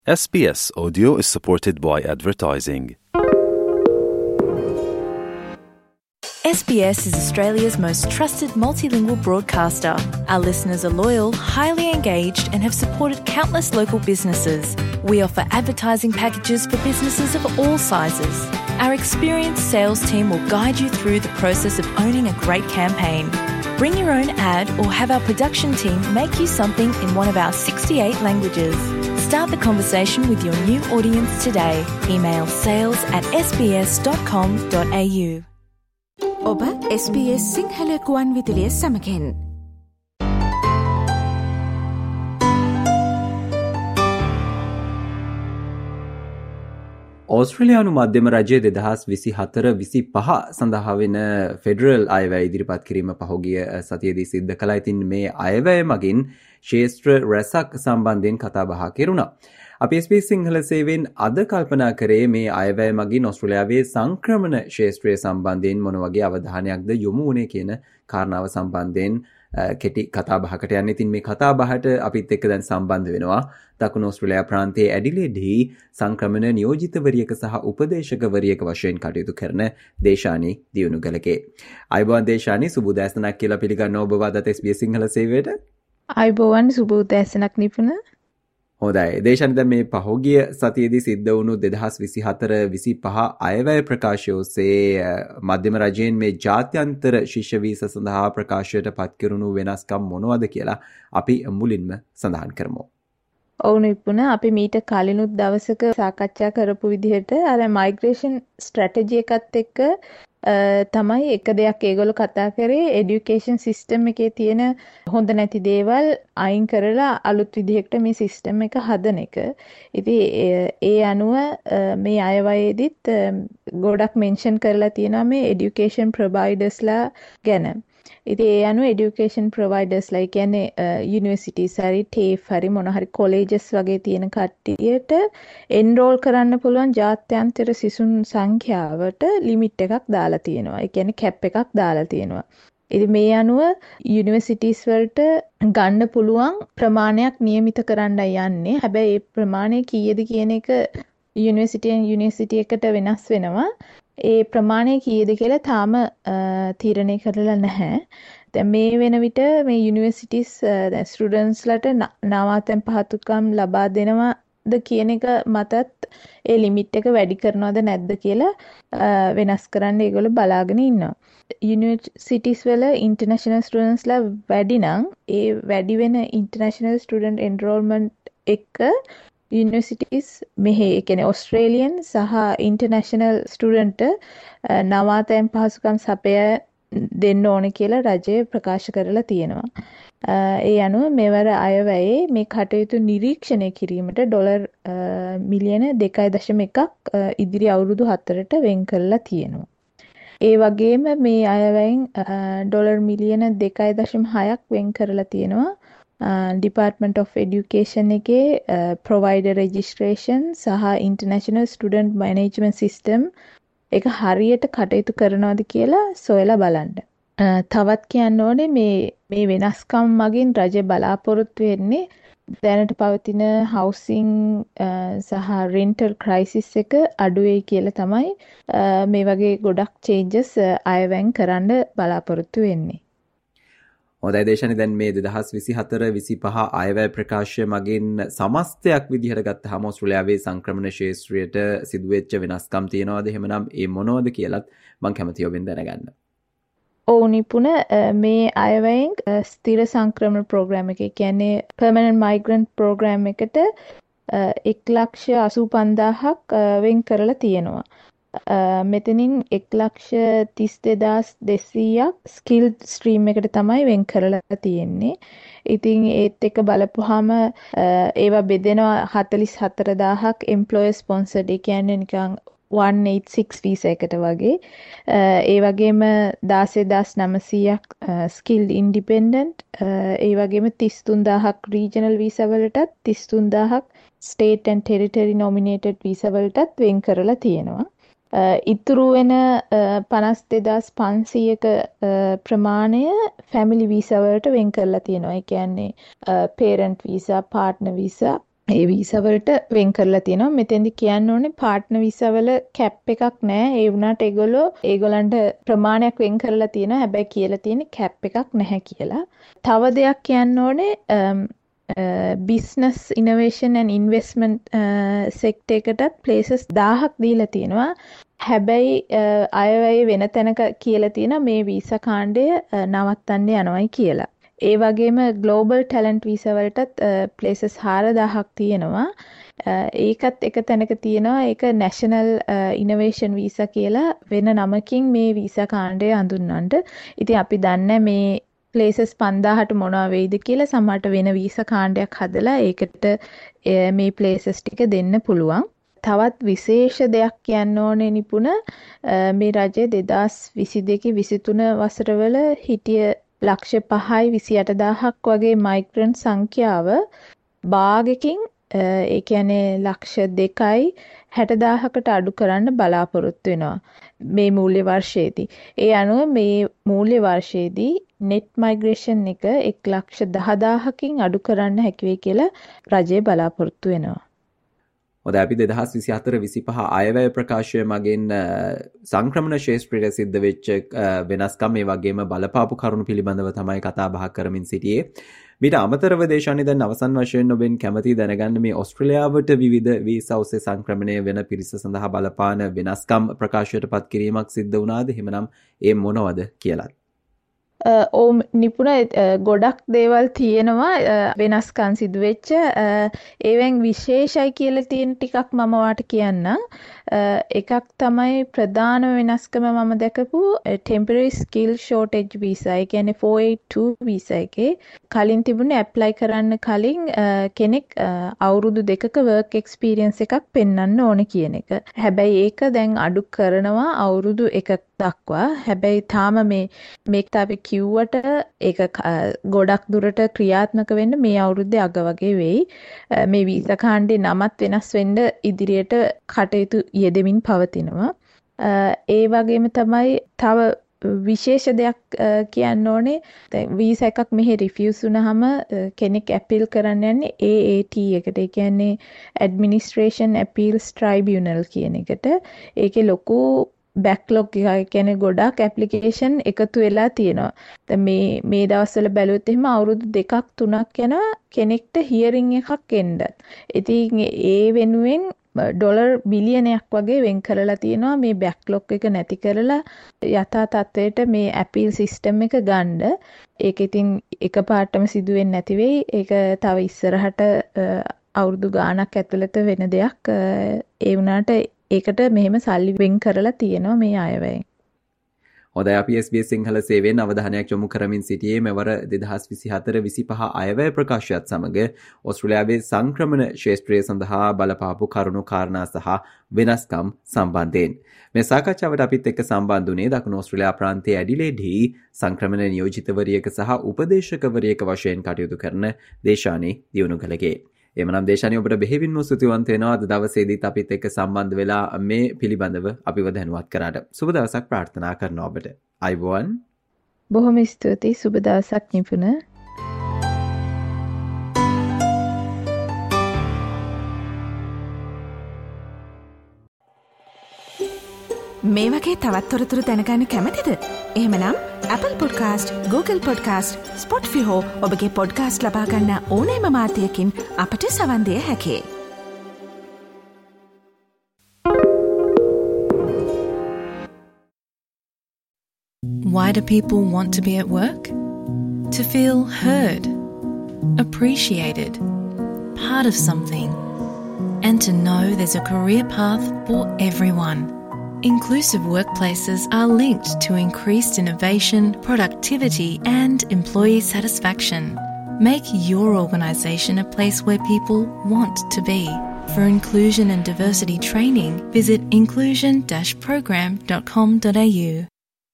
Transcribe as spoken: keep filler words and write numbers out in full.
S B S Audio is supported by advertising. S B S is Australia's most trusted multilingual broadcaster. Our listeners are loyal, highly engaged and have supported countless local businesses. We offer advertising packages for businesses of all sizes. Our experienced sales team will guide you through the process of owning a great campaign. Bring your own ad or have our production team make you something in one of our sixty-eight languages. Start the conversation with your new audience today. Email sales at s b s dot com dot a u. ඔබ S B S Sinhala ගුවන් විදුලිය සමගින් ඕස්ට්‍රේලියානු මධ්‍යම රජය දෙදහස් විසි හතර විසි පහ සඳහා වෙන ෆෙඩරල් අයවැය ඉදිරිපත් කිරීම පහුගිය සතියේදී සිද්ධ කළා. ඉතින් මේ අයවැය මගින් ක්ෂේත්‍ර රැසක් සම්බන්ධයෙන් කතා බහ කෙරුණා. අපි S B S සිංහල සේවයෙන් අද කල්පනා කරේ මේ අයවැය මගින් ඕස්ට්‍රේලියාවේ සංක්‍රමණ ක්ෂේත්‍රය සම්බන්ධයෙන් මොන වගේ අවධානයක්ද යොමු වුණේ කියන කාරණාව සම්බන්ධයෙන් කෙටි කතා බහකට යන්න. ඉතින් මේ කතා බහට අපිත් එක්ක දැන් සම්බන්ධ වෙනවා දකුණු ඕස්ට්‍රේලියා ප්‍රාන්තයේ ඇඩිලේඩ්හි සංක්‍රමණ නියෝජිතවරියක සහ උපදේශකවරියක වශයෙන් කටයුතු කරන දේශානි දියුණුගලගේ. අයබෝවන් දේශානි, සුබ උදෑසනක් කියලා පිළිගන්නවා ඔබ වදත් S B S සිංහල සේවයට. අයබෝවන්, සුබ උදෑසනක් නිපුණ. හොඳයි දේශානි, දැන් මේ පහුගිය සතියේදී සිද්ධ වුණු දෙදහස් විසි හතර විසි පහ අයවැය ප්‍රකාශය ඔස්සේ මධ්‍යම රජයෙන් මේ ජාත්‍යන්තර ශිෂ්‍ය වීසා සඳහා ප්‍රකාශයට පත් කෙරුණු වෙනස්කම් මොනවද කියලා අපි මුලින්ම සඳහන් කරමු. ඔව් නිපුණ, අපි මීට කලිනුත් දවසක සාකච්ඡා කරපු විදිහට අර මයිග්‍රේෂන් ස්ට්‍රැටජි එකත් එක්ක තමයි එක දෙයක් ඒගොල්ලෝ කතා කරේ, এডুকেෂන් සිස්ටම් එකේ තියෙන හොඳ නැති දේවල් අයින් කරලා අලුත් විදිහකට මේ සිස්ටම් එක හදන එක. ඉතින් ඒ අනුව මේ අයවැයේදීත් ගොඩක් මෙන්ෂන් කරලා තියෙනවා මේ এডুকেෂන් ප්‍රොවයිඩර්ස්ලා ගැන. ඉතින් ඒ අනුව এডুকেෂන් ප්‍රොවයිඩර්ස්ලා කියන්නේ යුනිවර්සිටිස් හරි ටේෆ් හරි මොන හරි කොලෙජස් වගේ තියෙන කට්ටියට එන්රෝල් කරන්න පුළුවන් ජාත්‍යන්තර සිසුන් සංඛ්‍යාවට ලිමිට් එකක් දාලා තියෙනවා. ඒ කියන්නේ කැප් එකක් දාලා තියෙනවා. ඉතින් මේ අනුව යුනිවර්සිටිස් වලට ගන්න පුළුවන් ප්‍රමාණයක් නියමිත කරන්නයි යන්නේ. හැබැයි ඒ ප්‍රමාණය කීයද කියන එක යුනිවර්සිටියෙන් යුනිවර්සිටි එකට වෙනස් වෙනවා. ඒ ප්‍රමාණය කීයද කියලා තාම තීරණය කරලා නැහැ. දැන් මේ වෙන විට මේ යුනිවර්සිටිස් දැන් ස්ටුඩන්ට්ස්ලට නවාතැන් පහසුකම් ලබා දෙනවද කියන එක මතත් ඒ ලිමිට් එක වැඩි කරනවද නැද්ද කියලා වෙනස් කරන්න ඒගොල්ලෝ බලාගෙන ඉන්නවා. යුනිවර්සිටිස් වල ඉන්ටර්නැෂනල් ස්ටුඩන්ට්ස්ලා වැඩි නම් ඒ වැඩි වෙන ඉන්ටර්නැෂනල් ස්ටුඩන්ට් එන්රෝල්මන්ට් එක යුනිවර්සිටිස් මෙහි ඒ කියන්නේ ඔස්ට්‍රේලියන් සහ ඉන්ටර්නැෂනල් ස්ටුඩන්ට් නවාතැන් පහසුකම් සපය දෙන්න ඕන කියලා රජය ප්‍රකාශ කරලා තියෙනවා. ඒ අනුව මෙවර අයවැයේ මේ කටයුතු නිරීක්ෂණය කිරීමට ඩොලර් මිලියන දෙකයි දශම එකක් ඉදිරි අවුරුදු හතරට වෙන් කරලා තියෙනවා. ඒ වගේම මේ අයවැයෙන් ඩොලර් මිලියන දෙකයි දශම හයක් වෙන් කරලා තියෙනවා Department of Education එකේ provider registration සහ international student management system එක හරියට කටයුතු කරනවද කියලා සොයලා බලන්න. තවත් කියන්න ඕනේ මේ මේ වෙනස්කම් මගින් රජය බලාපොරොත්තු වෙන්නේ දැනට පවතින housing සහ rental crisis එක අඩු වෙයි කියලා තමයි මේ වගේ ගොඩක් changes අයවැයෙන් කරන්න බලාපොරොත්තු වෙන්නේ. හොඳයි දේශානි, දැන් මේ දෙදහස් විසි හතර විසි පහ අයවැය ප්‍රකාශය මගින් සමස්තයක් විදිහට ගත්තහම ඕස්ට්‍රේලියාවේ සංක්‍රමණ ක්ෂේත්‍රයට සිදුවෙච්ච වෙනස්කම් තියෙනවද? එහෙමනම් ඒ මොනවද කියලාත් මම කැමතියි ඔබෙන් දැනගන්න. ඔව් නිපුණ, මේ අයවැයෙන් ස්ථිර සංක්‍රමණ ප්‍රෝග්‍රෑම් එක කියන්නේ permanent migrant ප්‍රෝග්‍රෑම් එකට එක ලක්ෂ අසූ පන්දාහක් වෙන් කරලා තියෙනවා. මෙතනින් එක ලක්ෂ තිස් දෙදාස් දෙසීයක් ස්කිල් ස්ට්‍රීම් එකට තමයි වෙන් කරලා තියෙන්නේ. ඉතින් ඒත් එක බලපුවාම ඒවා බෙදෙනවා හතලිස් හතර දාහක් එම්ප්ලොයර් ස්පොන්සර්ඩ්, ඒ කියන්නේ නිකන් එකසිය අසූ වීසා එකට වගේ. ඒ වගේම දාසය දහස් නවසීයක් ස්කිල්ඩ් ඉන්ඩිපෙන්ඩන්ට්, ඒ වගේම තිස් තුන් දාහක් රීජනල් වීසා වලටත් තිස් තුන් දාහක් state and territory nominated visa වලටත් වෙන් කරලා තියෙනවා. ඉතුරු වෙන පනස් දෙදාස් පන්සීයක ප්‍රමාණය ෆැමිලි වීසා වලට වෙන් කරලා තියෙනවා. ඒ කියන්නේ පේරන්ට් වීසා, පාර්ට්නර් වීසා, ඒ වීසා වලට වෙන් කරලා තියෙනවා. මෙතෙන්දි කියන්න ඕනේ පාර්ට්නර් වීසා වල කැප් එකක් නැහැ. ඒ වුණාට ඒගොල්ලෝ ඒගොල්ලන්ට ප්‍රමාණයක් වෙන් කරලා තියෙනවා. හැබැයි කියලා තියෙන්නේ කැප් එකක් නැහැ කියලා. තව දෙයක් කියන්න ඕනේ business innovation and investment sector එකටත් ප්ලේසස් දහයක් දීලා තියෙනවා. හැබැයි අයවැය වෙන තැනක කියලා තියෙනවා මේ වීසා කාණ්ඩය නවත්තන්න යනවායි කියලා. ඒ වගේම ග්ලෝබල් ටැලන්ට් වීසා වලටත් ප්ලේසස් හාරදාහක් තියෙනවා. ඒකත් එක තැනක තියෙනවා. ඒක නැෂනල් ඉනෝවේෂන් වීසා කියලා වෙන නමකින් මේ වීසා කාණ්ඩය හඳුන්වන්න. ඉතින් අපි දන්නේ මේ ප්ලේසස් පන්දාහට මොනවා වෙයිද කියලා. සමහරට වෙන වීසා කාණ්ඩයක් හදලා ඒකට මේ ප්ලේසස් ටික දෙන්න පුළුවන්. තවත් විශේෂ දෙයක් කියන්න ඕනේ නිපුණ මේ රජය දෙදාස් විසි දෙක විසි තුන වසරවල හිටිය ලක්ෂ පහයි විසි අට දාහක් වගේ මයිග්‍රන්ට් සංඛ්‍යාව භාගකින් ඒ කියන්නේ ලක්ෂ දෙකයි හැට දාහකට අඩු කරන්න බලාපොරොත්තු වෙනවා මේ මූල්‍ය වර්ෂයේදී. ඒ අනුව මේ මූල්‍ය වර්ෂයේදී net migration එක එක් ලක්ෂ දහදාහකින් අඩු කරන්න හැකි වෙයි කියලා රජය බලාපොරොත්තු වෙනවා. හොඳ අපි දෙදහස් විසි හතර විසි පහ අයවැය ප්‍රකාශය මගින් සංක්‍රමණ ශේෂ්ත්‍රයට සිද්ධ වෙච්ච වෙනස්කම් මේ වගේම බලපාපු කරුණු පිළිබඳව තමයි කතා බහ කරමින් සිටියේ. මීට අමතරව දේශානි දැන් අවසන් වශයෙන් ඔබෙන් කැමති දැනගන්න මේ ඕස්ට්‍රේලියාවට විවිධ වීසා ඔස්සේ සංක්‍රමණය වෙන පිරිස සඳහා බලපාන වෙනස්කම් ප්‍රකාශයට පත් කිරීමක් සිද්ධ වුණාද? එහෙමනම් ඒ මොනවද කියලා? ඕ නිපුණ ගොඩක් දේවල් තියෙනවා වෙනස්කම් සිදු වෙච්ච. ඒවෙන් විශේෂයි කියලා තියෙන ටිකක් මම වාට කියන්නම්. එකක් තමයි ප්‍රධාන වෙනස්කම මම දැකපු temporary skill shortage visa. ඒ කියන්නේ four eighty-two visa එකේ කලින් තිබුණේ ඇප්ලයි කරන්න කලින් කෙනෙක් අවුරුදු දෙකක work experience එකක් පෙන්වන්න ඕනේ කියන එක. හැබැයි ඒක දැන් අඩු කරනවා අවුරුදු එකක් දක්වා. හැබැයි තාම මේ මේක අපි කිව්වට ඒක ගොඩක් දුරට ක්‍රියාත්මක වෙන්න මේ අවුරුද්දේ අග වගේ වෙයි. මේ වීසා කාණ්ඩේ නමත් වෙනස් වෙන්න ඉදිරියට කටයුතු යෙදෙමින් පවතිනවා. ඒ වගේම තමයි තව විශේෂ දෙයක් කියන්න ඕනේ. දැන් වීසා එකක් මෙහි රිෆියුස් වුණාම කෙනෙක් අපීල් කරන්න යන්නේ A A T එකට. ඒ කියන්නේ Administration Appeals Tribunal කියන එකට. ඒකේ ලොකු බැක්ලොග් එකක් කියන්නේ ගොඩක් ඇප්ලිකේෂන් එකතු වෙලා තියෙනවා. දැන් මේ මේ දවස්වල බැලුවොත් එහෙම අවුරුදු දෙකක් තුනක් යන කෙනෙක්ට හියරින් එකක් එන්න. ඉතින් ඒ වෙනුවෙන් ඩොලර් බිලියනයක් වගේ වෙන් කරලා තියෙනවා මේ බැක්ලොග් එක නැති කරලා යථා තත්ත්වයට මේ අපීල් සිස්ටම් එක ගන්න. ඒක ඉතින් එකපාරටම සිදු වෙන්නේ නැති වෙයි. ඒක තව ඉස්සරහට අවුරුදු ගාණක් ඇතුළත වෙන දෙයක්. ඒ වුණාට ඒකට මෙහෙම සල්ලි වෙන් කරලා තියෙනවා මේ අයවැයෙන්. හොඳයි අපි S B S සිංහල සේවයෙන් අවධානයක් යොමු කරමින් සිටියේ මෙවර දෙදහස් විසි හතර විසි පහ අයවැය ප්‍රකාශයත් සමග ඕස්ට්‍රේලියාවේ සංක්‍රමණ ක්ෂේත්‍රය සඳහා බලපාපු කරුණු කාරණා සහ වෙනස්කම් සම්බන්ධයෙන්. මේ සාකච්ඡාවට අපිත් එක්ක සම්බන්ධ වුණේ දකුණු ඕස්ට්‍රේලියා ප්‍රාන්තයේ ඇඩිලේඩ්හි සංක්‍රමණ නියෝජිතවරියක සහ උපදේශකවරියක වශයෙන් කටයුතු කරන දේශානි දියුණුගලගේ. එමනම් දේශානි ඔබට බෙහෙවින්ම ස්තුතිවන්ත වෙනවා අද දවසේදීත් අපිත් එක්ක සම්බන්ධ වෙලා මේ පිළිබඳව අපිව දැනුවත් කරාට. සුබ දවසක් ප්‍රාර්ථනා කරනවා ඔබට. අයබෝවන්. බොහොම ස්තුතියි. සුබ දවසක් නිපුණ. මේ වගේ තවත් තොරතුරු දැනගන්න කැමතිද? එහෙමනම් Apple Podcast, Google Podcast, Spotify හෝ ඔබගේ podcast ලබා ගන්න ඕනෑම මාධ්‍යයකින් අපට සවන් දිය හැකියි. Why do people want to be at work? To feel heard, appreciated, part of something, and to know there's a career path for everyone. Inclusive workplaces are linked to increased innovation, productivity, and employee satisfaction. Make your organisation a place where people want to be. For inclusion and diversity training, visit inclusion dash program dot com dot a u.